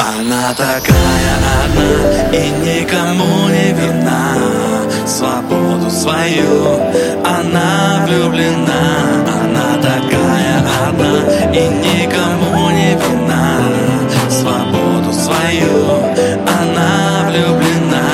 Она такая одна и никому не верна. Свободу свою она влюблена. Она такая одна и никому не верна. Свободу свою она влюблена.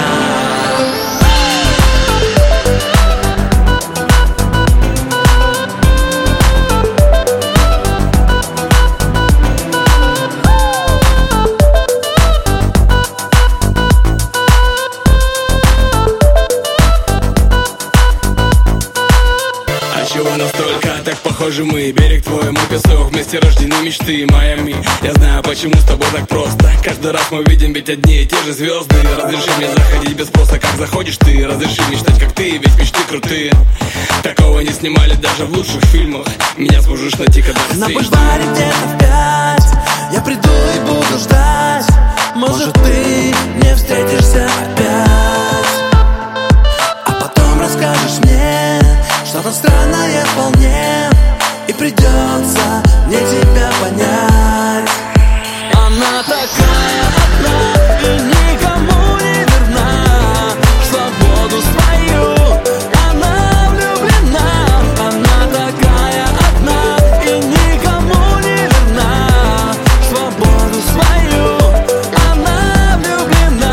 Чего настолько так похожи мы? Берег твой, мой песок, вместе рождены мечты Майами. Я знаю, почему с тобой так просто. Каждый раз мы видим ведь одни и те же звезды. Разреши мне заходить без спроса, как заходишь ты. Разреши мечтать, как ты, ведь мечты крутые. Такого не снимали даже в лучших фильмах. Меня сможешь найти, когда ты на бульваре где-то в 5 я приду и буду ждать. Может, ты не встретишься опять, а потом расскажешь мне что-то странное вполне, и придется мне тебя понять. Она такая одна и никому не верна. В свободу свою она влюблена. Она такая одна и никому не верна. В свободу свою она влюблена.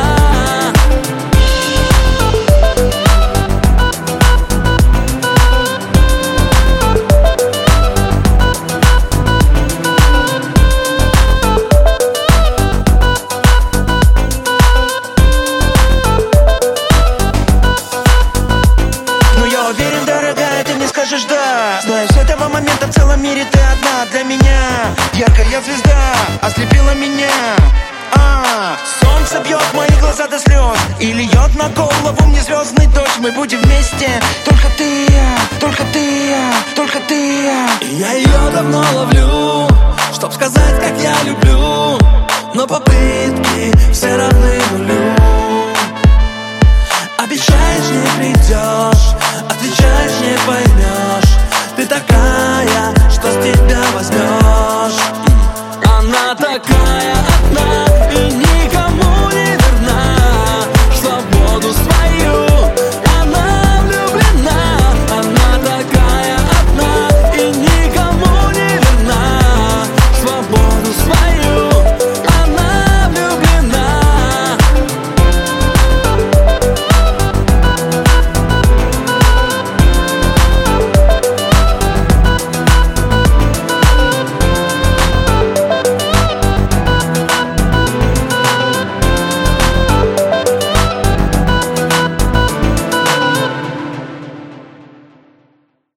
Да, знаю, с этого момента в целом мире ты одна для меня. Яркая звезда ослепила меня. Солнце бьет мои глаза до слез и льет на голову мне звездный дождь. Мы будем вместе, только ты, только ты, только ты. И я ее давно ловлю, чтоб сказать, как я люблю, но попытки все равно